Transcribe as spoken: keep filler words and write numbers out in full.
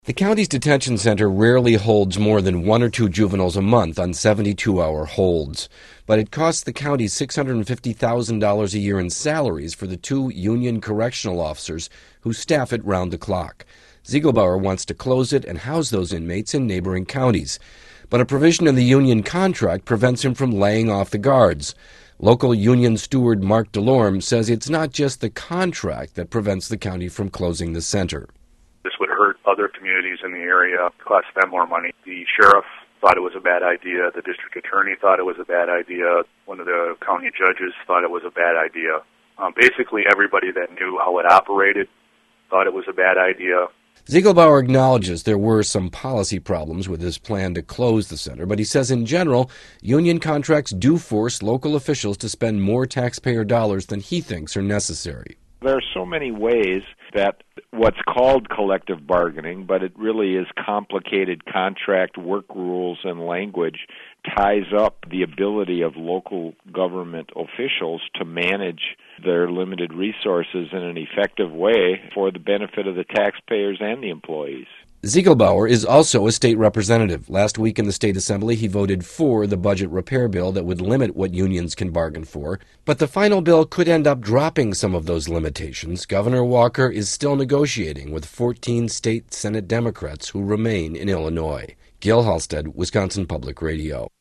The county's detention center rarely holds more than one or two juveniles a month on seventy-two hour holds, but it costs the county six hundred fifty thousand dollars a year in salaries for the two union correctional officers who staff it round the clock. Ziegelbauer wants to close it and house those inmates in neighboring counties, but a provision in the union contract prevents him from laying off the guards. Local union steward Mark DeLorme says it's not just the contract that prevents the county from closing the center. This would hurt other communities in the area, cost them more money. The sheriff thought it was a bad idea. The district attorney thought it was a bad idea. One of the county judges thought it was a bad idea. Um, basically, everybody that knew how it operated thought it was a bad idea. Ziegelbauer acknowledges there were some policy problems with his plan to close the center, but he says in general, union contracts do force local officials to spend more taxpayer dollars than he thinks are necessary. There are so many ways that what's called collective bargaining, but it really is complicated contract work rules and language, ties up the ability of local government officials to manage their limited resources in an effective way for the benefit of the taxpayers and the employees. Ziegelbauer is also a state representative. Last week in the state assembly, he voted for the budget repair bill that would limit what unions can bargain for. But the final bill could end up dropping some of those limitations. Governor Walker is still negotiating with fourteen state Senate Democrats who remain in Illinois. Gil Halstead, Wisconsin Public Radio.